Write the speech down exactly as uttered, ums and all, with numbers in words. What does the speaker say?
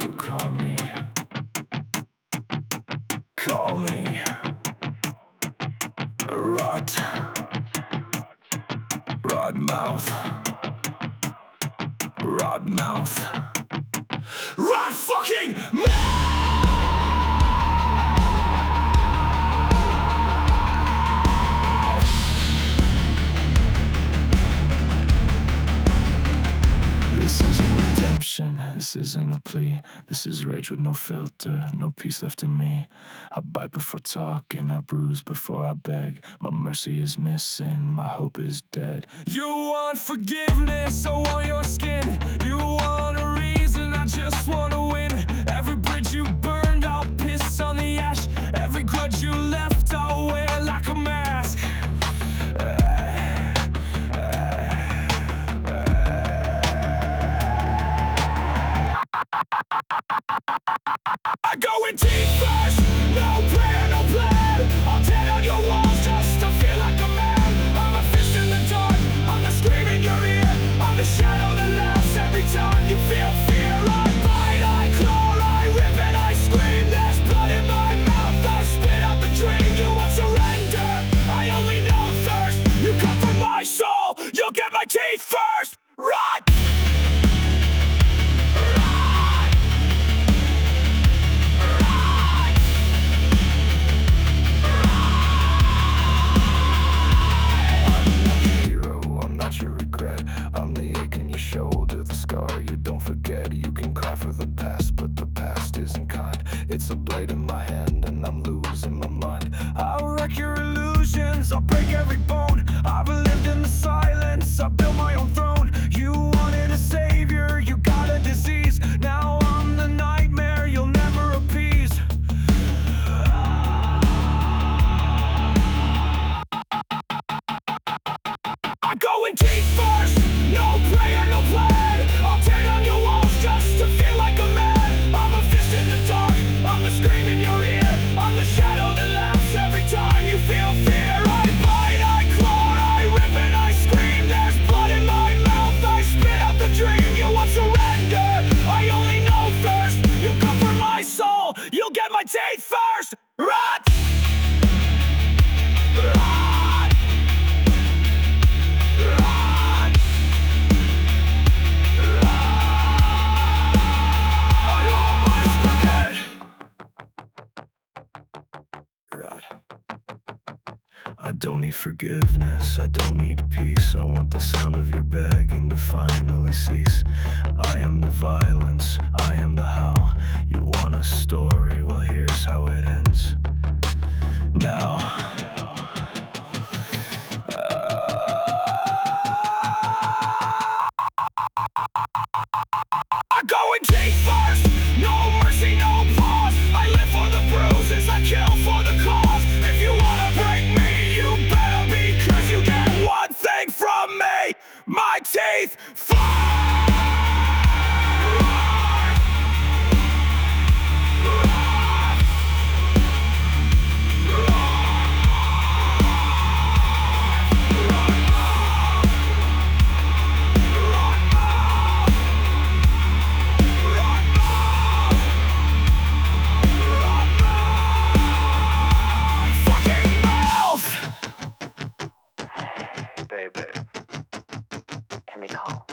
call me, call me Rot, rot mouth, rot mouth, rot fucking mouth. This isn't redemption, this isn't a plea. This is rage with no filter, no peace left in me. I bite before talking, I bruise before I beg. My mercy is missing, my hope is dead. You want forgiveness, I want your skin. You want a reason, I just want to win. Every bridge you burned, I'll piss on the ash. Every grudge you left, I'll wear like a mask. I go in deep first, no prayer, no plan. I'll tear down your walls just to feel like a man. I'm a fist in the dark, I'm the scream in your ear. I'm the shadow that laughs every time you feel fear. I bite, I claw, I rip and I scream. There's blood in my mouth, I spit out the dream. You won't surrender, I only know thirst. You come for my soul, you'll get my teeth first. Rot! I'm the ache in your shoulder, the scar you don't forget. You can cry for the past, but the past isn't kind. It's a blade in my hand and I'm losing my mind. I'll wreck your illusions, I'll break every bone. I've lived in the silence, I built my own throne. You wanted a savior, you got a disease. Now I'm the nightmare you'll never appease. I go in deep first, no prayer, no plan. I'll tear down your walls just to feel like a man. I'm a fist in the dark, I'm the scream in your ear. I'm the shadow that laughs every time you feel fear. I bite, I claw, I rip and I scream. There's blood in my mouth, I spit out the dream. You won't surrender, I only know thirst. You come for my soul, you'll get my teeth first. Rot! Rot! I don't need forgiveness, I don't need peace. I want the sound of your begging to finally cease. I am the violence, I am the how. You want a story, well here's how it ends. Now I go in deep first, no mercy, no pause. I live for the bruises, I kill for the cause. If you wanna break me, you better be, cause you get one thing from me, my teeth first. Baby, can we call?